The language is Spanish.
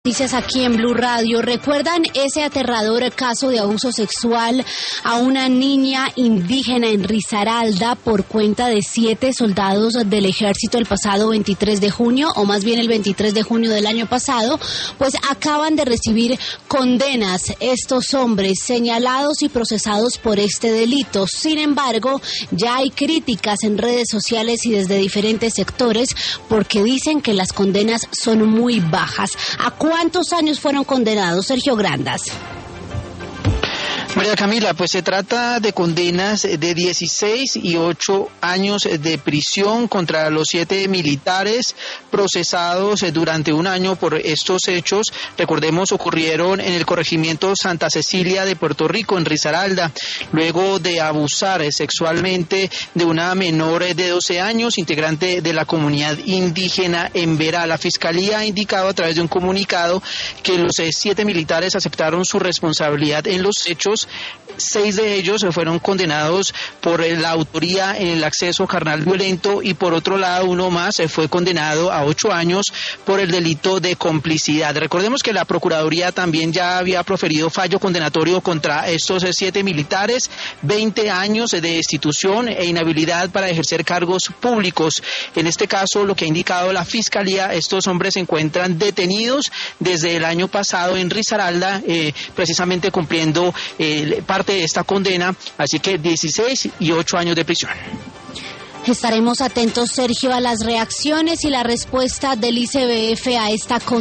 Noticias aquí en Blue Radio. ¿Recuerdan ese aterrador caso de abuso sexual a una niña indígena en Risaralda por cuenta de 7 soldados del ejército el pasado 23 de junio, o más bien el 23 de junio del año pasado? Pues acaban de recibir condenas estos hombres señalados y procesados por este delito. Sin embargo, ya hay críticas en redes sociales y desde diferentes sectores porque dicen que las condenas son muy bajas. ¿A cuántos años fueron condenados, Sergio Grandas? María Camila, pues se trata de condenas de 16 y 8 años de prisión contra los 7 militares procesados durante un año por estos hechos. Recordemos, ocurrieron en el corregimiento Santa Cecilia de Puerto Rico, en Risaralda, luego de abusar sexualmente de una menor de 12 años, integrante de la comunidad indígena en Verá. La Fiscalía ha indicado a través de un comunicado que los 7 militares aceptaron su responsabilidad en los hechos. 6 de ellos fueron condenados por la autoría en el acceso carnal violento y por otro lado uno más fue condenado a 8 años por el delito de complicidad. Recordemos que la Procuraduría también ya había proferido fallo condenatorio contra estos 7 militares, 20 años de destitución e inhabilidad para ejercer cargos públicos. En este caso, lo que ha indicado la Fiscalía, estos hombres se encuentran detenidos desde el año pasado en Risaralda, precisamente cumpliendo parte de esta condena, así que 16 y 8 años de prisión. Estaremos atentos, Sergio, a las reacciones y la respuesta del ICBF a esta condena.